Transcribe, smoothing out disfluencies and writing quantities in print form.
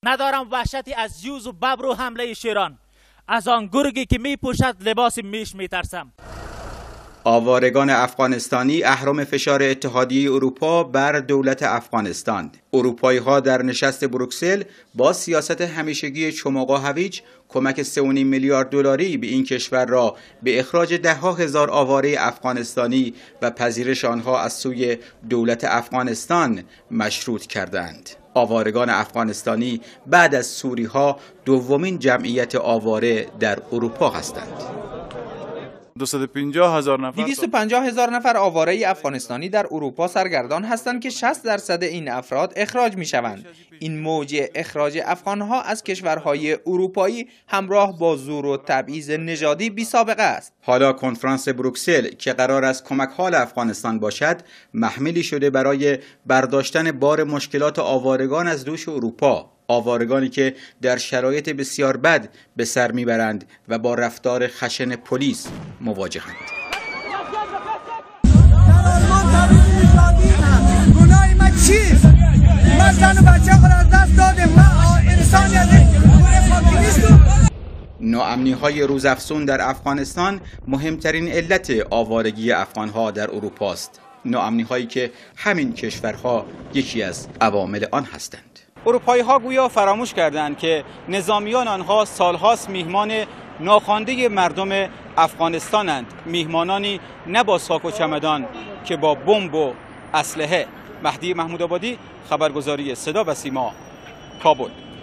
ندارم وحشتی از یوز و ببر و حمله شیران، از آن گرگی که می پوشد لباس میش می ترسم. آوارگان افغانستانی اهرم فشار اتحادیه اروپا بر دولت افغانستان. اروپایی‌ها در نشست بروکسل با سیاست همیشگی چماقا هویج کمک 3.5 میلیارد دلاری به این کشور را به اخراج ده‌ها هزار آواره افغانستانی و پذیرش آنها از سوی دولت افغانستان مشروط کردند. آوارگان افغانستانی بعد از سوری‌ها دومین جمعیت آواره در اروپا هستند. 250,000 نفر آواره افغانستانی در اروپا سرگردان هستند که 60% این افراد اخراج می شوند. این موج اخراج افغانها از کشورهای اروپایی همراه با زور و تبعیض نژادی بی سابقه است. حالا کنفرانس بروکسل که قرار است کمک حال افغانستان باشد، محملی شده برای برداشتن بار مشکلات آوارگان از دوش اروپا. آوارگانی که در شرایط بسیار بد به سر میبرند و با رفتار خشن پلیس مواجهند. گناه من چیست؟ من زن و بچه خود از دست دادم. من انسانیت ناامنی‌های روزافزون در افغانستان مهمترین علت آوارگی افغان‌ها در اروپا است. ناامنی‌هایی که همین کشورها یکی از عوامل آن هستند. اروپایی‌ها گویا فراموش کردند که نظامیان آنها سالهاست میهمان ناخوانده مردم افغانستانند، میهمانانی نه با ساک و چمدان که با بمب و اسلحه. مهدی محمود آبادی، خبرگزاری صدا و سیما، کابل.